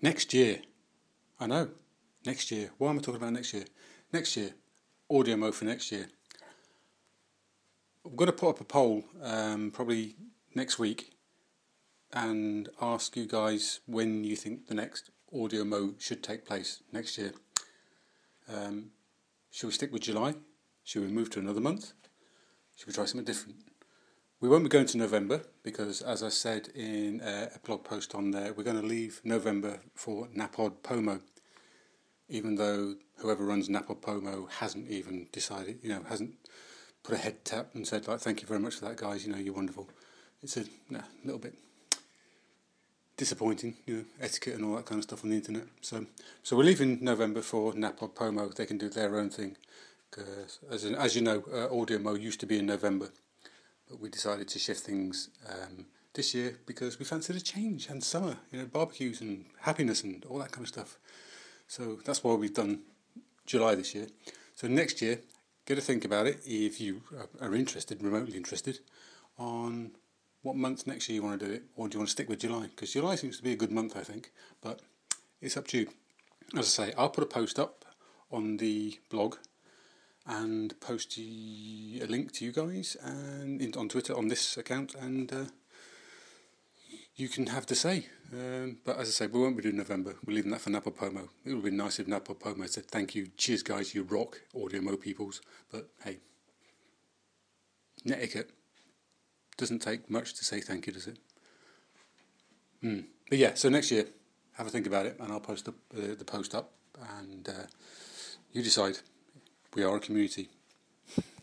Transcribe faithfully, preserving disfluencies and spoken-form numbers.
Next year. I know. Next year. Why am I talking about next year? Next year. Audio Mo for next year. I'm going to put up a poll um, probably next week and ask you guys when you think the next Audio Mo should take place next year. Um, should we stick with July? Should we move to another month? Should we try something different? We won't be going to November because, as I said in a, a blog post on there, we're going to leave November for NaPodPoMo, even though whoever runs NaPodPoMo hasn't even decided, you know, hasn't put a head tap and said, like, thank you very much for that, guys, you know, you're wonderful. It's a nah, little bit disappointing, you know, etiquette and all that kind of stuff on the internet. So so we're leaving November for NaPodPoMo. They can do their own thing. Because, as, as you know, uh, Audio Mo used to be in November. But we decided to shift things um, this year because we fancied a change and summer, you know, barbecues and happiness and all that kind of stuff. So that's why we've done July this year. So next year, get to think about it if you are interested, remotely interested, on what month next year you want to do it, or do you want to stick with July? Because July seems to be a good month, I think, but it's up to you. As I say, I'll put a post up on the blog and post a link to you guys and on Twitter on this account, and uh, you can have the say. Um, but as I say, we won't be doing November. We're leaving that for NaPodPoMo. It would be nice if NaPodPoMo said thank you, cheers guys, you rock, Audio Mo peoples. But hey, netiquette doesn't take much to say thank you, does it? Mm. But yeah, so next year, have a think about it, and I'll post the, uh, the post up, and uh, you decide. We are a community.